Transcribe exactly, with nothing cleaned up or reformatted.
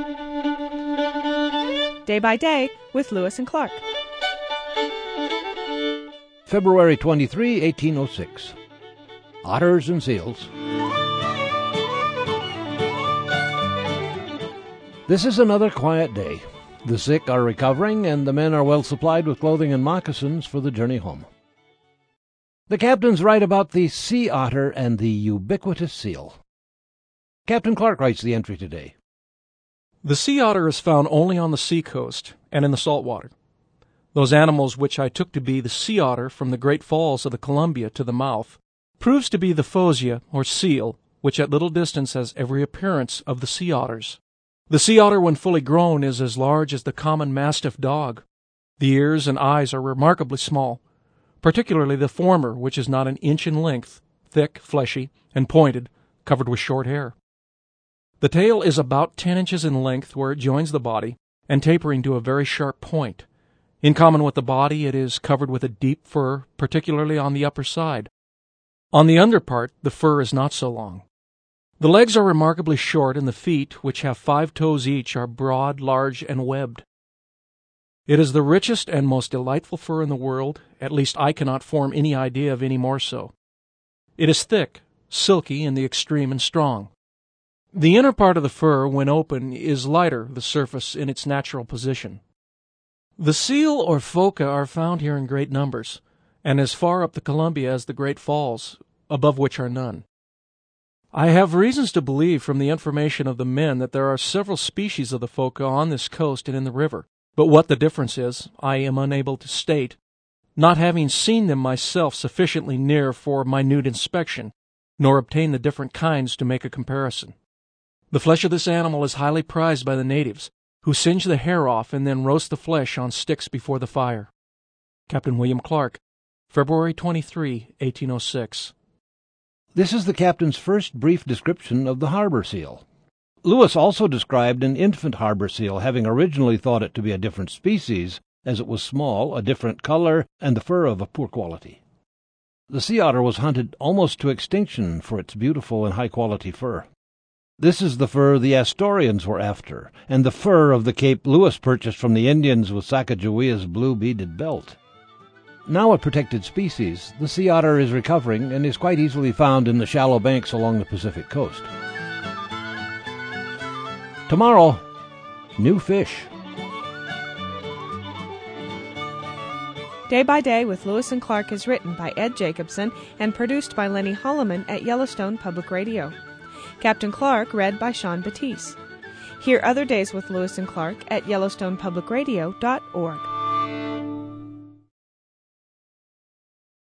Day by Day with Lewis and Clark. February twenty-third, eighteen oh six. Otters and Seals. This is another quiet day. The sick are recovering, and the men are well supplied with clothing and moccasins for the journey home. The captains write about the sea otter and the ubiquitous seal. Captain Clark writes the entry today. The sea otter is found only on the seacoast and in the salt water. Those animals which I took to be the sea otter from the great falls of the Columbia to the mouth proves to be the phosia, or seal, which at little distance has every appearance of the sea otters. The sea otter, when fully grown, is as large as the common mastiff dog. The ears and eyes are remarkably small, particularly the former, which is not an inch in length, thick, fleshy, and pointed, covered with short hair. The tail is about ten inches in length where it joins the body, and tapering to a very sharp point. In common with the body, it is covered with a deep fur, particularly on the upper side. On the under part, the fur is not so long. The legs are remarkably short, and the feet, which have five toes each, are broad, large, and webbed. It is the richest and most delightful fur in the world, at least I cannot form any idea of any more so. It is thick, silky in the extreme, and strong. The inner part of the fur, when open, is lighter, the surface in its natural position. The seal or phoca are found here in great numbers, and as far up the Columbia as the Great Falls, above which are none. I have reasons to believe from the information of the men that there are several species of the phoca on this coast and in the river, but what the difference is, I am unable to state, not having seen them myself sufficiently near for minute inspection, nor obtained the different kinds to make a comparison. The flesh of this animal is highly prized by the natives, who singe the hair off and then roast the flesh on sticks before the fire. Captain William Clark, February twenty-third, eighteen oh six. This is the captain's first brief description of the harbor seal. Lewis also described an infant harbor seal, having originally thought it to be a different species, as it was small, a different color, and the fur of a poor quality. The sea otter was hunted almost to extinction for its beautiful and high-quality fur. This is the fur the Astorians were after, and the fur of the Cape Lewis purchased from the Indians with Sacagawea's blue beaded belt. Now a protected species, the sea otter is recovering and is quite easily found in the shallow banks along the Pacific coast. Tomorrow, new fish. Day by Day with Lewis and Clark is written by Ed Jacobson and produced by Lenny Holloman at Yellowstone Public Radio. Captain Clark read by Sean Batiste. Hear other days with Lewis and Clark at yellowstone public radio dot org.